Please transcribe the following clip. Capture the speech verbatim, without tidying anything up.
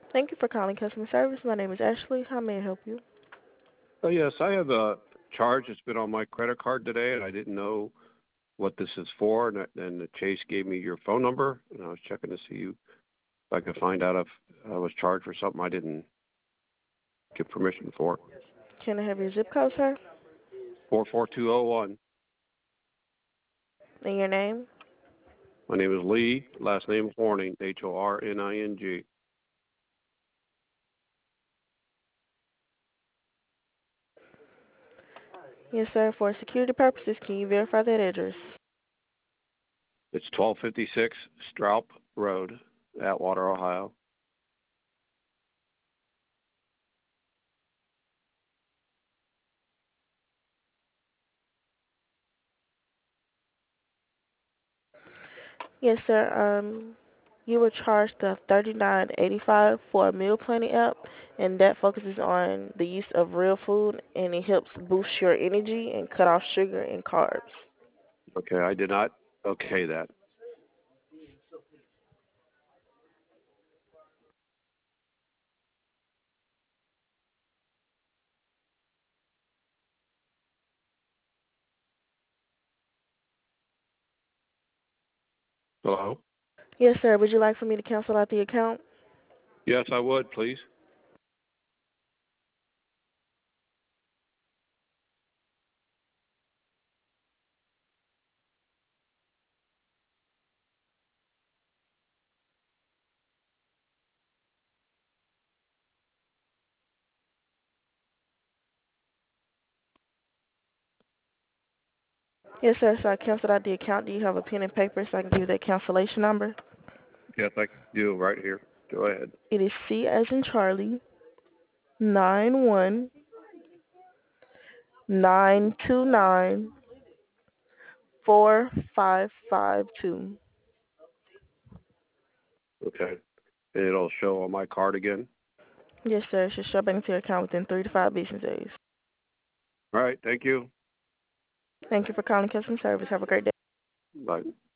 Thank you for calling customer service. My name is Ashley. How may I help you? Oh, yes, I have a charge that's been on my credit card today, and I didn't know what this is for. And, and Chase gave me your phone number, and I was checking to see you if I could find out if I was charged for something I didn't get permission for. Can I have your zip code, sir? Four four two zero one. And your name? My name is Lee. Last name Horning. H O R N I N G. Yes, sir. For security purposes, can you verify that address? It's twelve fifty six Stroup Road, Atwater, Ohio. Yes, sir. Um, you were charged the thirty-nine eighty-five for a meal planning app, and that focuses on the use of real food, and it helps boost your energy and cut off sugar and carbs. Okay, I did not okay that. Hello? Yes, sir. Would you like for me to cancel out the account? Yes, I would, please. Yes, sir. So I canceled out the account. Do you have a pen and paper so I can give you that cancellation number? Yes, I do right here. Go ahead. It is C as in Charlie, nine one nine two nine four five five two. Okay. And it'll show on my card again. Yes, sir. It should show back into your account within three to five business days. All right. Thank you. Thank you for calling customer service. Have a great day. Bye.